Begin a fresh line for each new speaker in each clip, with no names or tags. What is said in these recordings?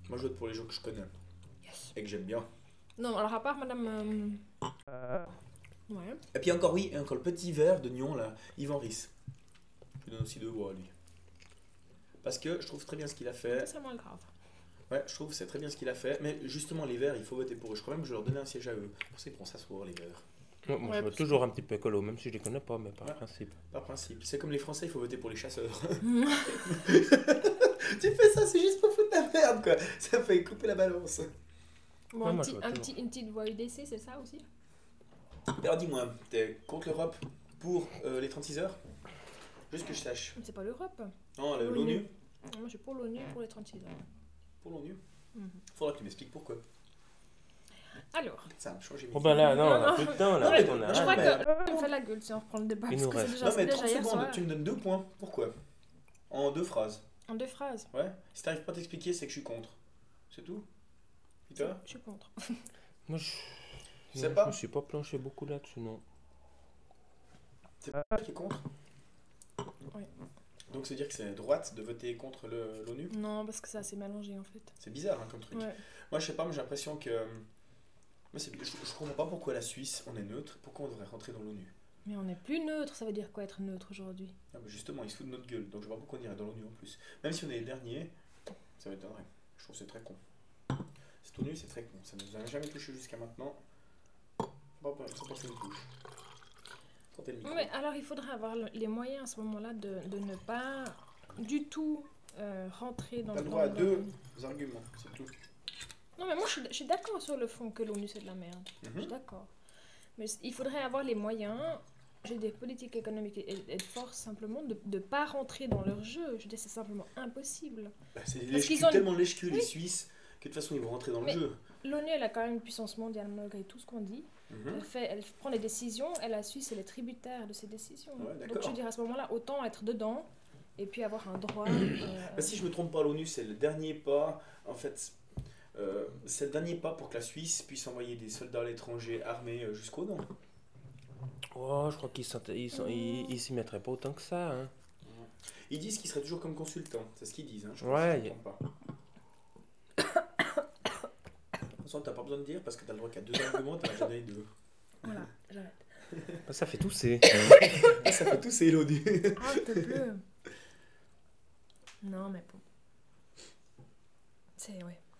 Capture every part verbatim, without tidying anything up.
Moi, je vote pour les gens que je connais
Yes.
et que j'aime bien.
Non, alors à part madame... euh, Ouais.
Et puis encore, oui, et encore le petit vert de Nyon, là, Yvan Ris. Je lui donne aussi deux voix à lui. Parce que je trouve très bien ce qu'il a
Ça,
fait.
c'est moins grave.
Ouais, je trouve que c'est très bien ce qu'il a fait. Mais justement, les verts, il faut voter pour eux. Je crois même que je vais leur donner un siège à eux. Pour ça, ils pourront s'asseoir, les verts.
Moi, moi,
Ouais,
je veux
parce que-
toujours un petit peu écolo, même si je les connais pas, mais par
Ouais.
principe.
Par principe. C'est comme les Français, il faut voter pour les chasseurs. Tu fais ça, c'est juste pour foutre la merde, quoi. Ça fait couper la balance.
Bon,
Ouais,
un
moi,
petit,
je vois
un
toujours.
petit, une petite voix U D C, c'est ça aussi?
Alors dis-moi, t'es contre l'Europe pour euh, les trente-six heures? Juste que je sache.
C'est pas l'Europe.
Non, le-
L'ONU.
l'ONU.
Moi, je suis pour l'ONU pour les trente-six heures.
Pour l'ONU.
Mhm.
Faudra que tu m'expliques pourquoi.
alors,
Ça a changé mes
Oh bah là, non, on
Non,
a
non.
plus de temps,
Non,
là,
mais-
on a
non,
je
Ah,
crois
mais-
que on fait la gueule si on reprend le débat.
Il
Parce
nous
que c'est
reste.
déjà,
Non,
c'est
mais
déjà
trente
hier
secondes,
soir.
tu me donnes deux points. Pourquoi? En deux phrases.
En deux phrases.
Ouais. Si t'arrives pas à t'expliquer, c'est que je suis contre. C'est tout? Et toi?
Je suis contre.
Moi, je.
Tu sais
non,
pas
Je me suis pas planché beaucoup là-dessus, non.
C'est pas qui est contre?
Oui.
Donc c'est dire que c'est à droite de voter contre le- l'ONU?
Non, parce que c'est assez mélangé en fait.
C'est bizarre hein, comme truc.
Ouais.
Moi je sais pas, mais j'ai l'impression que... Moi, c'est- je, je comprends pas pourquoi la Suisse, on est neutre, pourquoi on devrait rentrer dans l'ONU.
Mais on n'est plus neutre, ça veut dire quoi être neutre aujourd'hui?
Ah, bah, justement, ils se foutent de notre gueule, donc je vois pas pourquoi on irait dans l'ONU en plus. Même si on est les derniers, ça m'étonnerait. Je trouve que c'est très con. Cette ONU, c'est très con. Ça ne nous a jamais touché jusqu'à maintenant. Faut pas, faut pas que ça nous touche. Tentez le micro.
Mais alors il faudrait avoir le- les moyens à ce moment-là de, de ne pas du tout euh, rentrer dans
T'as le
dans-
droit à
dans-
deux arguments, c'est tout.
Non mais moi je suis, je suis d'accord sur le fond que l'ONU c'est de la merde. Je suis
Mhm.
d'accord. Mais c- il faudrait avoir les moyens, j'ai des politiques économiques et, et de force simplement de ne pas rentrer dans leur jeu. Je dis c'est simplement impossible.
Bah, c'est
Parce
lèche
qu'ils ont une-
tellement lèche-cul, les
Oui.
Suisses, que de toute façon, ils vont rentrer dans
Mais-
le jeu.
L'ONU elle a quand même une puissance mondiale malgré tout ce qu'on dit.
Mhm.
Elle, fait, elle prend des décisions et la Suisse elle est tributaire de ces décisions.
Ouais,
Donc
d'accord.
je dirais à ce moment-là autant être dedans et puis avoir un droit. euh,
Bah, si je me trompe pas, l'ONU, c'est le dernier pas. En fait, euh, c'est le dernier pas pour que la Suisse puisse envoyer des soldats à l'étranger armés euh, jusqu'au nord.
Oh, je crois qu'ils s'int- ils sont- ils- ils s'y mettraient pas autant que ça, hein.
Ils disent qu'ils seraient toujours comme consultants, c'est ce qu'ils disent. Hein, je crois,
Ouais,
si je
y-
me trompe pas. De toute façon, t'as pas besoin de dire parce que t'as le droit qu'à deux arguments, t'en as déjà donné deux.
Voilà, j'arrête.
Bah, ça fait tousser.
Ça fait tous ces l'ONU.
Ah, te pleut. Non, mais bon. C'est, ouais.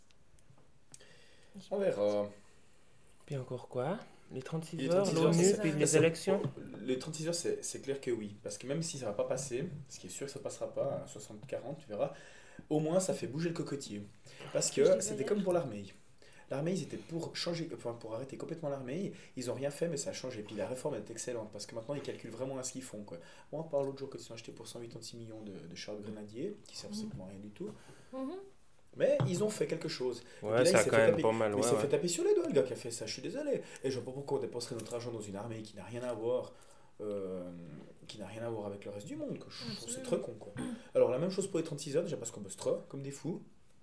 On verra.
Puis encore quoi? Les trente-six
Les
heures,
trente-six heures,
l'ONU,
c'est-
puis
c'est-
les
c'est-
élections.
Les trente-six heures, c'est c'est clair que oui. Parce que même si ça va pas passer, ce qui est sûr que ça passera pas à soixante quarante, tu verras, au moins ça fait bouger le cocotier. Parce
Je
que
dirais
c'était
hier.
comme pour l'armée. L'armée, ils étaient pour changer, enfin pour arrêter complètement l'armée. Ils ont rien fait, mais ça a changé. Puis la réforme est excellente parce que maintenant ils calculent vraiment à ce qu'ils font. Quoi. Moi, on parle l'autre jour qu'ils sont achetés pour cent quatre-vingt-six millions de, de chars de grenadiers, qui servent
Mhm.
strictement à rien du tout.
Mhm.
Mais ils ont fait quelque chose. Et
Ouais,
puis là,
ça
il
a
s'est
quand
fait
même
taper-
pas mal,
Mais
ouais.
il s'est
ouais.
fait taper sur les doigts, le gars qui a fait ça, je suis désolé. Et je vois pas pourquoi on dépenserait notre argent dans une armée qui n'a rien à voir, euh, qui n'a rien à voir avec le reste du monde. Quoi. Je trouve que c'est
Absolument.
très con. Quoi. Alors la même chose pour les trente-six heures, déjà parce qu'on bosse trop, comme des fous.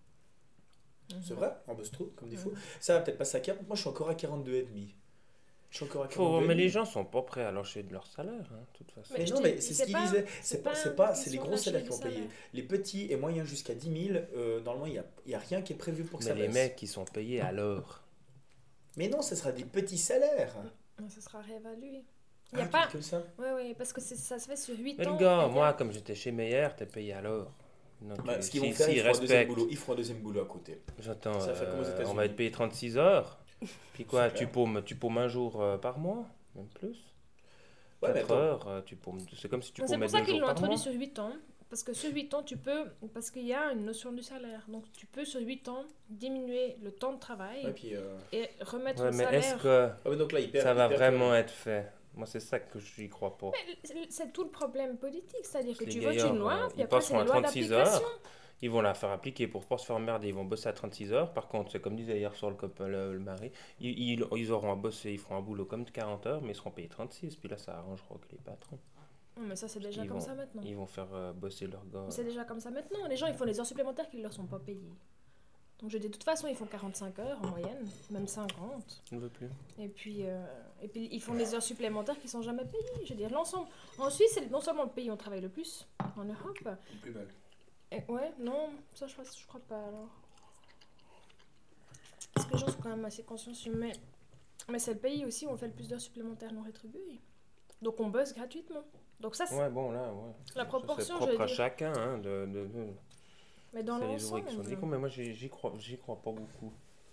C'est vrai, on bosse trop, comme des fous.
Mhm.
Ça va peut-être passer à quarante, moi je suis encore à quarante-deux et demi. Je suis encore à
Faut-
quarante-deux.
mais les gens sont pas prêts à lâcher de leur salaire, hein, de toute façon.
Mais
je
non,
dis-
mais c'est ce
c'est
qu'il
pas-
disait.
c'est
C'est pas,
pas
c'est
une
pas, c'est les
question
gros
de lâcher
salaires
du
qui vont payer.
salaire.
Les petits et moyens jusqu'à dix mille, euh, normalement, il n'y a, il y a rien qui est prévu pour que
Mais
ça
les
baisse.
mecs, ils sont payés à l'heure.
Mais non, ce sera des petits salaires.
Non, ça sera réévalué. Il
Ah,
y a
tu
pas.
dis comme ça.
Oui, oui, parce que c'est- ça se fait sur huit
Mais
ans.
le gars,
et il y a-
moi, comme j'étais chez Meyer, t'es payé à l'heure. Donc,
Bah,
euh,
ce qu'ils
si-
vont faire,
s'ils
ils feront un deuxième
respectent-
boulot. Ils feront un deuxième boulot à côté.
J'attends,
Ça fait comme aux
euh,
États-Unis.
on va être payé trente-six heures. Puis quoi,
C'est
tu
clair.
paumes, tu paumes un jour euh, par mois, même plus.
Ouais, mais
quatre
attends.
heures, euh, tu paumes, c'est comme si tu
Donc, C'est
paumais
pour ça
deux
qu'ils
jours
l'ont
par
introduit
mois.
sur huit ans. Parce que sur huit ans, tu peux. Parce qu'il y a une notion du salaire. Donc tu peux sur huit ans diminuer le temps de travail
Ouais, puis, euh,
et remettre
Ouais,
le
mais est-ce
salaire.
que
ah, mais donc là, ils perdent-
ça
ils
va
perdent,
vraiment
euh,
être fait? Moi, c'est ça que je n'y crois pas.
C'est- C'est tout le problème politique. C'est-à-dire que
Les
tu votes
gaillards,
une loi,
euh,
puis
ils
après, c'est
passeront
les
à
lois
trente-six
d'application.
heures. Ils vont la faire appliquer pour pas se faire emmerder. Ils vont bosser à trente-six heures. Par contre, c'est comme disait hier soir le, copain, le, le mari, ils, ils, ils auront à bosser, ils feront un boulot comme de quarante heures, mais ils seront payés trente-six. Puis là, ça arrangera que les patrons.
Non, mais ça, c'est déjà
Ils
comme
vont-
ça maintenant.
Ils vont faire euh, bosser leurs gars.
Mais C'est déjà comme ça maintenant. Les gens, ils font des heures supplémentaires qui ne leur sont pas payées. Donc je dis, de toute façon, ils font quarante-cinq heures en moyenne, même cinquante.
Je ne veux plus.
Et puis, euh, et puis ils font des heures supplémentaires qui sont jamais payées. Je veux dire, l'ensemble. En Suisse, c'est non seulement le pays où on travaille le plus, en Europe.
plus mal.
Et, ouais, non, ça je, crois- je crois pas alors. les gens sont quand même assez consciencieux, mais, mais c'est le pays aussi où on fait le plus d'heures supplémentaires non rétribuées. Donc on bosse gratuitement. Donc ça, c'est
Ouais, bon, là, ouais.
la
Ça,
proportion,
c'est
je veux
propre à
dire.
chacun, hein, de, de, de-
Mais dans
c'est les ouvriers qui sont
l'ensemble.
des cons, mais moi, j'y j'y crois, j'y crois pas beaucoup.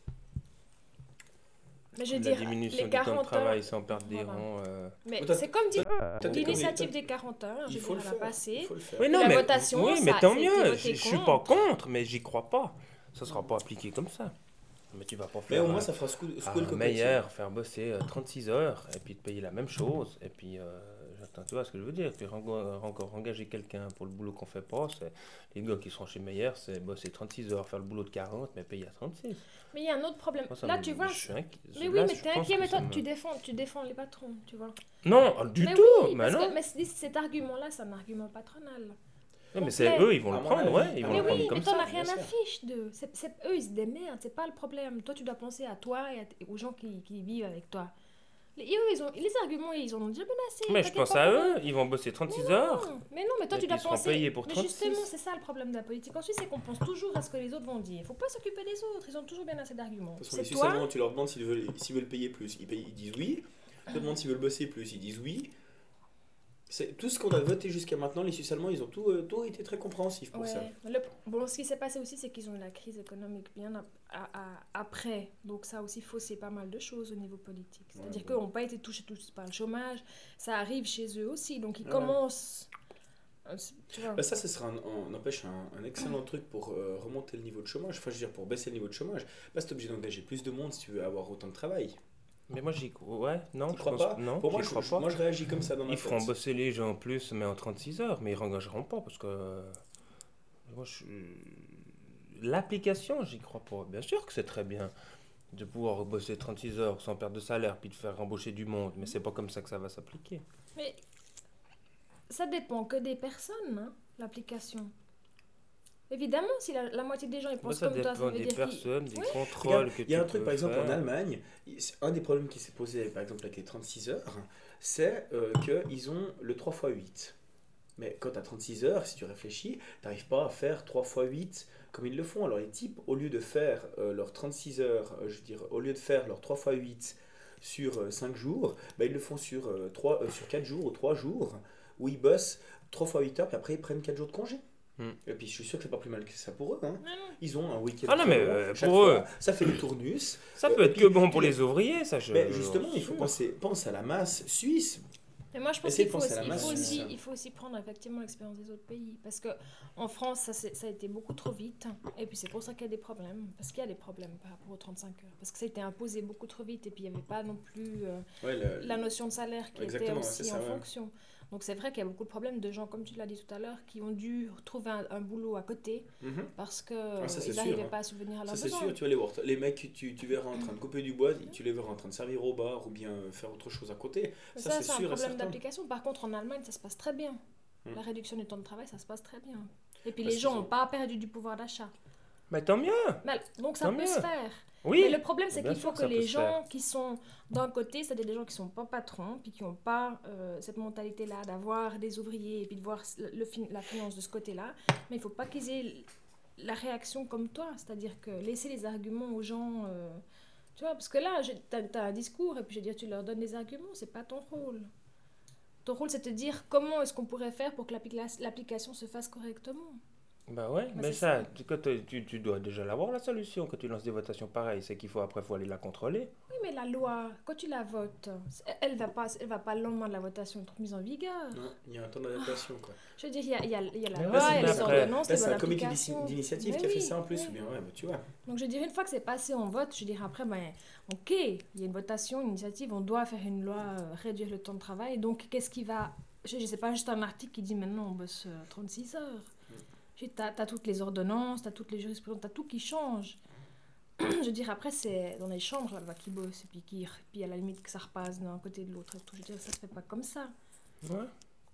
Mais je veux
La
dire,
diminution
les
du temps de
quarante
travail
heures.
sans perdre des
Voilà.
rangs. euh.
Mais
Mais t'as-
c'est comme dit
T'as des
l'initiative
commis-
des quarante heures, je
Il
veux
faut le
dire, elle a
faire. Il
passé.
faut le faire.
Oui,
Et
non,
la
mais,
votation,
oui,
ça-
mais
ça
tant
a été
mieux.
voté
Je je suis pas
contre.
contre, mais j'y crois pas. Ça sera pas appliqué comme ça. Mais tu vas pas
Mais
faire
au moins,
euh,
ça fera secouer
à
secouer le cocotier.
Meyer, faire bosser euh, trente-six heures et puis te payer la même chose. Et puis, euh, j'attends, tu vois ce que je veux dire. Puis rengo- encore engager quelqu'un pour le boulot qu'on fait pas. C'est, les gars qui seront chez Meyer, c'est bosser trente-six heures, faire le boulot de quarante, mais payer à trente-six.
Mais il y a un autre problème.
Moi, ça
Là,
me-
tu vois.
je suis inqui-
Mais
là,
oui, mais
je
t'es
pense
inquiet,
que
mais
ça
toi,
me-
tu défends, tu défends les patrons, tu vois.
Non, du
Mais
tout.
oui,
mais
parce
non.
que mais c- cet argument-là, c'est un argument patronal.
Non, mais c'est
complet.
eux, ils vont
À
le
mon
prendre,
avis,
ouais. Ils
à
vont
Mais
le
mon
prendre
oui,
avis,
comme
mais t'en
ça.
as rien
bien
à
sûr.
fiche de. C'est, c'est- eux, ils se démerdent, c'est pas le problème. Toi, tu dois penser à toi et à t- aux gens qui, qui vivent avec toi. Les, et eux, ils ont, les arguments, ils en ont déjà bien assez.
Mais je
t'inquiète
pense
pas
à
pour
eux, ils vont bosser trente-six heures.
Non, mais non, mais toi,
Et
tu
puis
dois
ils seront
penser.
payés pour
Mais
trente-six.
justement, c'est ça le problème de la politique en Suisse, c'est qu'on pense toujours à ce que les autres vont dire. Faut pas s'occuper des autres, ils ont toujours bien assez d'arguments.
De toute façon, les
C'est
Suisses
toi.
allemands, tu leur demandes s'ils veulent, s'ils veulent payer plus. Ils, payent- ils disent oui. Tu leur demandes s'ils veulent bosser plus. Ils disent oui. C'est tout ce qu'on a voté jusqu'à maintenant. Les Suisses allemands, ils ont tout, euh, tout été très compréhensifs pour
Ouais.
ça.
Le- bon, ce qui s'est passé aussi, c'est qu'ils ont eu la crise économique bien ap- à- à- après. Donc ça a aussi faussé pas mal de choses au niveau politique. C'est-à-dire
Ouais,
qu'ils n'ont pas été touchés tous par le chômage. Ça arrive chez eux aussi. Donc ils
Ouais.
commencent... euh, c'est- Tu vois.
Bah ça, ce sera un, un- n'empêche un, un excellent truc pour euh, remonter le niveau de chômage. Enfin, je veux dire, pour baisser le niveau de chômage. Bah, c'est obligé d'engager plus de monde si tu veux avoir autant de travail.
Mais moi, j'y crois. Ouais, non,
Tu
je
crois
pense
pas
non,
Pour moi
j'y
je,
crois
je-
pas.
moi, je réagis comme ça dans ma
Ils feront
tête.
bosser les gens en plus, mais en trente-six heures, mais ils rengageront pas parce que. euh, Moi, je... L'application, j'y crois pas. Bien sûr que c'est très bien de pouvoir bosser trente-six heures sans perdre de salaire puis de faire embaucher du monde, mais c'est pas comme ça que ça va s'appliquer.
Mais ça dépend que des personnes, hein, l'application. Évidemment, si la, la moitié des gens ils
Moi,
pensent
ça
comme toi, ça
dépend
veut
des
dire qu'ils...
personnes, des
Ouais.
contrôles
Regarde,
que
il y a
tu
un truc,
peux
par exemple, en
faire.
Allemagne, c'est un des problèmes qui s'est posé, par exemple, avec les trente-six heures, c'est euh, qu'ils ont le trois fois huit. Mais quand tu as trente-six heures, si tu réfléchis, tu n'arrives pas à faire trois fois huit comme ils le font. Alors les types, au lieu de faire euh, leurs trente-six heures, euh, je veux dire, au lieu de faire leurs trois fois huit sur euh, cinq jours, bah, ils le font sur, euh, trois, euh, sur quatre jours ou trois jours, où ils bossent trois fois huit heures, puis après ils prennent quatre jours de congé.
Hmm.
Et puis je suis sûr que c'est pas plus mal que ça pour eux. Hein.
Non, non.
Ils ont un week-end
Ah non,
très
mais,
long,
euh,
chaque
pour
fois.
eux.
Ça fait le tournus.
Ça
Euh,
peut
et
être
puis-
que bon pour
puis-
les ouvriers, ça je.
Mais justement,
j'en
il faut
suis
penser pense à la masse suisse.
Mais moi, je pense
Essayez
qu'il
de
faut,
penser à
aussi,
la
il, faut
masse,
aussi,
ça.
il faut aussi prendre effectivement l'expérience des autres pays. Parce que en France, ça, c'est- ça a été beaucoup trop vite. Et puis c'est pour ça qu'il y a des problèmes. Parce qu'il y a des problèmes par rapport aux trente-cinq heures. Parce que ça a été imposé beaucoup trop vite. Et puis il n'y avait pas non plus euh,
Ouais, le-
la notion de salaire qui
Exactement,
était
ouais,
aussi
c'est ça,
en
ouais.
fonction. Donc c'est vrai qu'il y a beaucoup de problèmes de gens, comme tu l'as dit tout à l'heure, qui ont dû trouver un, un boulot à côté
Mhm.
parce qu'ils
Ah, ça, c'est
ils
sûr,
n'arrivaient
hein.
pas à subvenir à leurs
Ça c'est
besoins.
sûr, tu vois les, work- les mecs que tu, tu verras en train de couper du bois, tu les verras en train de servir au bar ou bien euh, faire autre chose à côté.
Mais
Ça,
ça,
c'est
c'est un
sûr et
problème
certain.
d'application. Par contre, en Allemagne, ça se passe très bien.
Hmm.
La réduction du temps de travail, ça se passe très bien. Et puis
Parce
les gens
qu'ils
n'ont
ont-
pas perdu du pouvoir d'achat.
Mais tant mieux.
Mais- Donc ça
Tant
peut
mieux.
se faire.
Oui.
Mais le problème, c'est
Bien
qu'il
sûr
faut
que
que
ça peut
les
se faire.
gens qui sont d'un côté, c'est-à-dire des gens qui sont pas patrons, puis qui n'ont pas euh, cette mentalité-là d'avoir des ouvriers et puis de voir le, le fin- la finance de ce côté-là, mais il faut pas qu'ils aient la réaction comme toi, c'est-à-dire que laisser les arguments aux gens, euh, tu vois, parce que là, tu as un discours et puis je veux dire, tu leur donnes des arguments, c'est pas ton rôle. Ton rôle, c'est de te dire comment est-ce qu'on pourrait faire pour que l'appli- l'application se fasse correctement.
Bah ouais,
Bah,
mais
c'est
ça,
ça.
tu, quand tu, tu- tu dois déjà l'avoir la solution quand tu lances des votations pareilles, c'est qu'il faut après faut aller la contrôler.
Oui, mais la loi, quand tu la votes, elle va pas, elle va pas le lendemain de la votation être mise en vigueur.
Non, il y a un temps d'adaptation quoi.
Je veux dire, il y a, il y a, il y a la
Mais
loi,
ouais,
il y a
mais
les
après-
ordonnances,
Là
les
c'est
bonnes
un comité
applications.
d'initiative
Mais
qui a fait
oui,
ça en plus,
oui.
ou bien ouais, bah, tu vois.
Donc je veux dire, une fois que c'est passé en vote, je veux dire après, ben, ok, il y a une votation, une initiative, on doit faire une loi, euh, réduire le temps de travail. Donc qu'est-ce qui va... Je ne sais pas juste un article qui dit maintenant on bosse euh, trente-six heures. Tu as, toutes les ordonnances, tu as toutes les jurisprudences, tu as tout qui change. Je veux dire, après, c'est dans les chambres là-bas qui bossent, et puis, qui, puis à la limite que ça repasse d'un côté de l'autre. et tout. Je veux dire, ça se fait pas comme ça.
Ouais.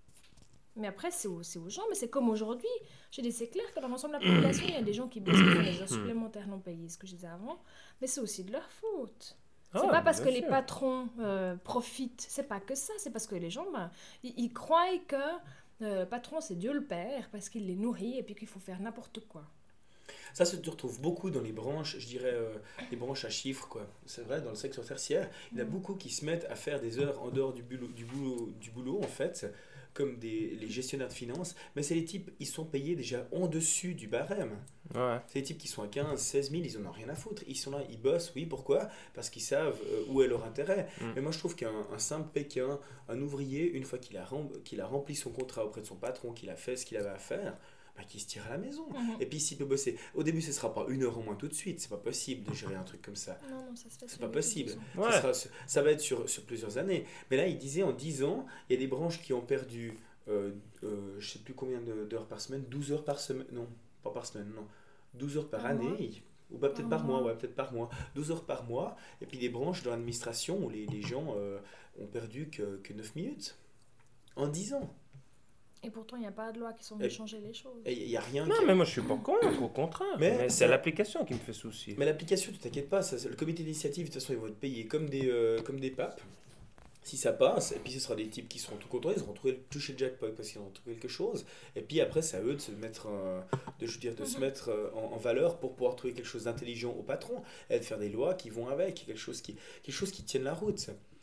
Mais après, c'est aux, c'est aux gens, mais c'est comme aujourd'hui. Je dis, c'est clair que dans l'ensemble de la population, il y a des gens qui bossent, qui font des heures supplémentaires non payées, ce que je disais avant, mais c'est aussi de leur faute. C'est
Ah,
pas parce
bien
que les
sûr.
patrons euh, profitent, c'est pas que ça, c'est parce que les gens, ben, ils, ils croient que euh, le patron c'est Dieu le Père, parce qu'il les nourrit et puis qu'il faut faire n'importe quoi.
Ça se retrouve beaucoup dans les branches, je dirais, euh, les branches à chiffres, quoi. C'est vrai, dans le secteur tertiaire, il y en a
Mm.
beaucoup qui se mettent à faire des heures en dehors du boulot, du boulot, du boulot en fait, comme des, les gestionnaires de finances, mais c'est les types, ils sont payés déjà en dessus du barème.
Ouais.
C'est les types qui sont à quinze, seize mille, ils en ont rien à foutre. Ils sont là, ils bossent, oui, pourquoi? Parce qu'ils savent euh, où est leur intérêt.
Mm.
Mais moi, je trouve qu'un un simple Pékin, un ouvrier, une fois qu'il a, rem- qu'il a rempli son contrat auprès de son patron, qu'il a fait ce qu'il avait à faire, bah, qu'il se tire à la maison.
Mhm.
Et puis, s'il peut bosser, au début, ce sera pas une heure en moins tout de suite. C'est pas possible de gérer un truc comme ça.
Non, non, ça se fait
C'est
sur
pas
les
possible.
deux ans.
Ça,
Ouais.
sera, sur- ça va être sur, sur plusieurs années. Mais là, il disait en dix ans, il y a des branches qui ont perdu, euh, euh, je sais plus combien de- d'heures par semaine, douze heures par semaine, non, pas par semaine, non, douze heures par
Par
année,
mois
ou bah, peut-être
Par
par mois,
mois.
ouais, peut-être par mois, douze heures par mois, et puis des branches de l'administration où les, les gens euh, ont perdu que, que neuf minutes en dix ans.
Et pourtant, il n'y a pas de loi qui sont
Et-
venues changer les choses.
Et il n'y a rien
Non,
qui...
mais moi je suis pas contre, au contraire.
Mais
Mais,
ça-
c'est l'application qui me fait souci.
Mais l'application, tu t'inquiètes pas, ça, c'est- le comité d'initiative, de toute façon, ils vont être payés comme des, euh, comme des papes. Si ça passe, et puis ce sera des types qui seront tout contents, ils auront trouvé, touché le jackpot parce qu'ils ont trouvé quelque chose. Et puis après, c'est à eux de se mettre, euh, de, je veux dire, de se
Mhm.
mettre euh, en, en valeur pour pouvoir trouver quelque chose d'intelligent au patron et de faire des lois qui vont avec, quelque chose qui, quelque chose qui tienne la route.